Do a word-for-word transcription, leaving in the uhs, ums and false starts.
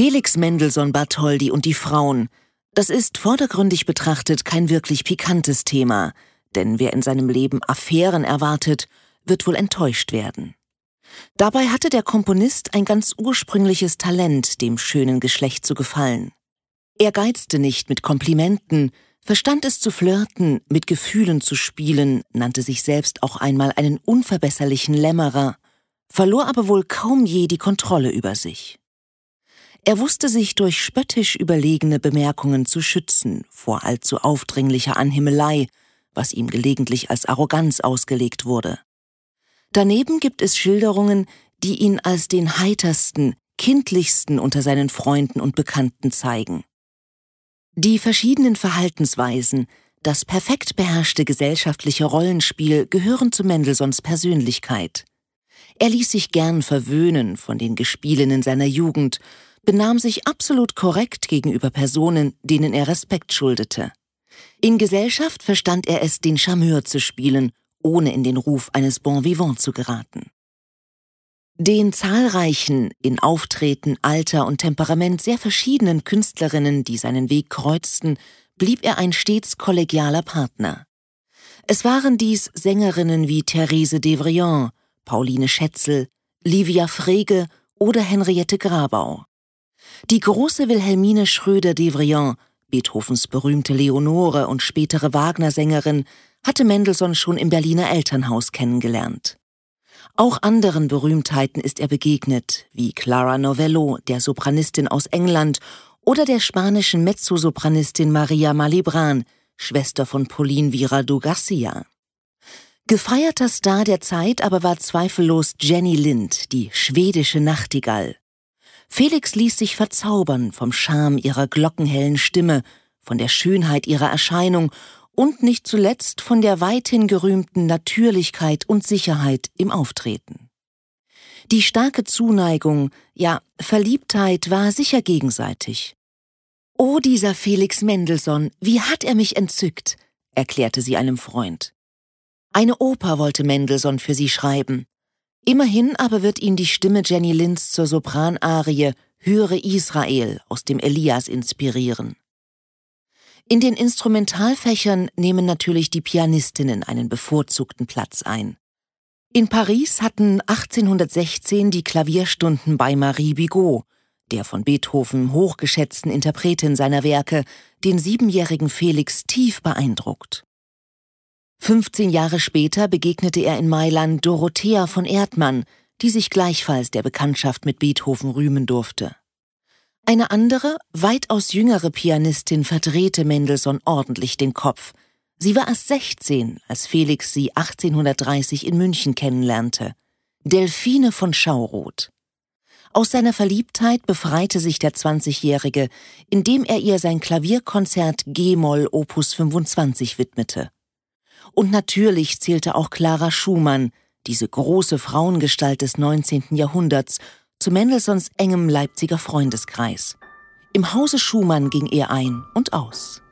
Felix Mendelssohn Bartholdy und die Frauen, das ist vordergründig betrachtet kein wirklich pikantes Thema, denn wer in seinem Leben Affären erwartet, wird wohl enttäuscht werden. Dabei hatte der Komponist ein ganz ursprüngliches Talent, dem schönen Geschlecht zu gefallen. Er geizte nicht mit Komplimenten, verstand es zu flirten, mit Gefühlen zu spielen, nannte sich selbst auch einmal einen unverbesserlichen Lämmerer, verlor aber wohl kaum je die Kontrolle über sich. Er wusste sich durch spöttisch überlegene Bemerkungen zu schützen vor allzu aufdringlicher Anhimmelei, was ihm gelegentlich als Arroganz ausgelegt wurde. Daneben gibt es Schilderungen, die ihn als den heitersten, kindlichsten unter seinen Freunden und Bekannten zeigen. Die verschiedenen Verhaltensweisen, das perfekt beherrschte gesellschaftliche Rollenspiel gehören zu Mendelssohns Persönlichkeit. Er ließ sich gern verwöhnen von den Gespielinnen seiner Jugend, benahm sich absolut korrekt gegenüber Personen, denen er Respekt schuldete. In Gesellschaft verstand er es, den Charmeur zu spielen, ohne in den Ruf eines Bon Vivant zu geraten. Den zahlreichen, in Auftreten, Alter und Temperament sehr verschiedenen Künstlerinnen, die seinen Weg kreuzten, blieb er ein stets kollegialer Partner. Es waren dies Sängerinnen wie Therese Devrient, Pauline Schätzel, Livia Frege oder Henriette Grabau. Die große Wilhelmine Schröder-Devrient, Beethovens berühmte Leonore und spätere Wagner-Sängerin, hatte Mendelssohn schon im Berliner Elternhaus kennengelernt. Auch anderen Berühmtheiten ist er begegnet, wie Clara Novello, der Sopranistin aus England, oder der spanischen Mezzosopranistin Maria Malibran, Schwester von Pauline Viradú García. Gefeierter Star der Zeit aber war zweifellos Jenny Lind, die schwedische Nachtigall. Felix ließ sich verzaubern vom Charme ihrer glockenhellen Stimme, von der Schönheit ihrer Erscheinung und nicht zuletzt von der weithin gerühmten Natürlichkeit und Sicherheit im Auftreten. Die starke Zuneigung, ja Verliebtheit war sicher gegenseitig. »Oh, dieser Felix Mendelssohn, wie hat er mich entzückt«, erklärte sie einem Freund. Eine Oper wollte Mendelssohn für sie schreiben. Immerhin aber wird ihn die Stimme Jenny Linds zur Sopranarie »Höre Israel« aus dem Elias inspirieren. In den Instrumentalfächern nehmen natürlich die Pianistinnen einen bevorzugten Platz ein. In Paris hatten achtzehnhundertsechzehn die Klavierstunden bei Marie Bigot, der von Beethoven hochgeschätzten Interpretin seiner Werke, den siebenjährigen Felix tief beeindruckt. fünfzehn Jahre später begegnete er in Mailand Dorothea von Erdmann, die sich gleichfalls der Bekanntschaft mit Beethoven rühmen durfte. Eine andere, weitaus jüngere Pianistin verdrehte Mendelssohn ordentlich den Kopf. Sie war erst sechzehn, als Felix sie achtzehnhundertdreißig in München kennenlernte. Delphine von Schauroth. Aus seiner Verliebtheit befreite sich der zwanzigjährige, indem er ihr sein Klavierkonzert G-Moll Opus fünfundzwanzig widmete. Und natürlich zählte auch Clara Schumann, diese große Frauengestalt des neunzehnten Jahrhunderts, zu Mendelssohns engem Leipziger Freundeskreis. Im Hause Schumann ging er ein und aus.